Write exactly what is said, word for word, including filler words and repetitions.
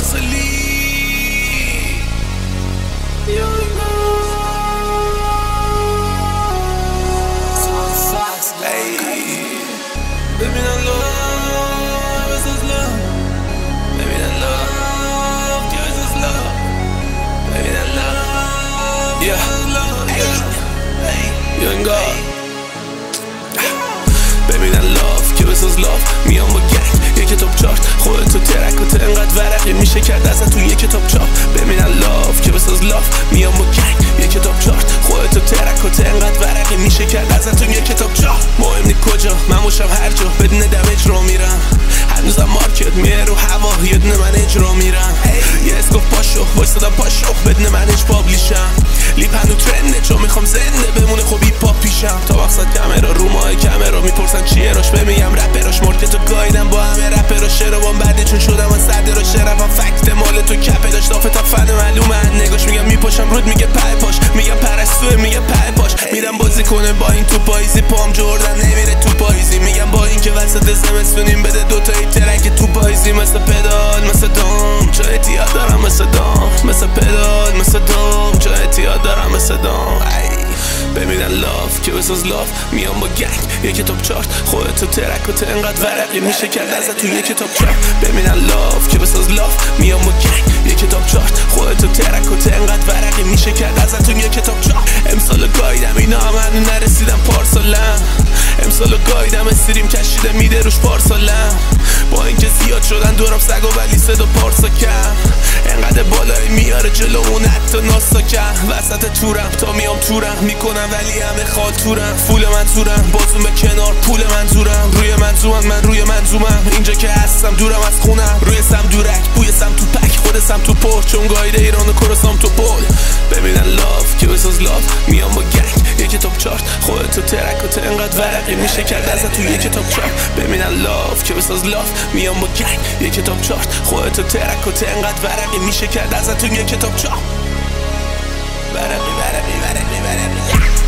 پارسالی ببینن love versus love ببینن love versus love ببینن love versus love Young God ببینن love که بساز love میام با گنگ یه کتاب چارت خودتو ترک و انقدر ورقی میشه کرد ازتون یه کتاب چاپ ببینن love که بساز love میام با گنگ یه کتاب چارت خودتو ترک و انقدر ورقی میشه کرد ازتون یه کتاب چاپ مهم نی کجا من باشم هر جا بدون دم اجرا میرم هنوزم مارکت میه رو هوا یه دونه من اجرا میرم یه اسکوف پاشو وایستادم پاشو بدون من اج پابلیشم لیپ هنو ترنده چون میخوام زنده بمونه خب هیپ هاپ پیشم تا مقصد کامرا رو ماه کامرا میپرسن چیه راش بمیگم رپراش مارکتو گایدم با همه رپراش شروام بعد چون شدم من صدر و شرفم فکت مال تو کپه داشت دافه تا فن معلومه نگاش میگم میپاشم رود میگه پای پاش میگم پرستوه میگه پای پاش میرم بازی کنه با این تو پاییزی پام جردن نمیره تو پاییزی میگم با این که وسط زمستونیم بده دوتایی ترک تو پاییزی مثل پدال مثل دام چه احتیاط دارم مثل دام مثل پدال مثل دام چه احتیاط دارم مثل دام ببینن لاف که بساز لاف میام با گنگ یه کتاب چارت خودتو ترک و تو انقدر ورقی میشه کرد ازتون یه کتاب چارت ببینن لاف که بساز لاف میام با گنگ یه کتاب چارت خودتو ترک و تو انقدر ورقی میشه کرد ازتون یه کتاب چارت امسالو گایدم اینا هم هنو نرسیدم پارسالم امسالو گایدم استریم کشیده میده روش پارسالم با اینکه زیاد شدن دورم سگ و ولی صدا پارسا کم انقدر بالایی میاره جلومون حتی ناسا کم وسط تورم تا میام تورم میکنم ولی همه خاطورم فول منظورم بازون به کنار پول منظورم روی منظومم من روی منظومم اینجا که هستم دورم از خونم روی سم دورک بوی سم تو پک خود سم تو پر چون گایده ایران و کرسام تو پل ببینن لاف که بساز لاف میام با گنگ یه کتاب چارت خودتو ترک و تو انقدر ورقی میشه کرد ازتو یه کتاب چارت ببینن لاف که بساز لاف میام با گنگ یه کتاب چارت خودتو ترک و تو انقدر ورقی میشه کرد ازتون یه کتاب چارت ورقی ورقی ورقی ورقی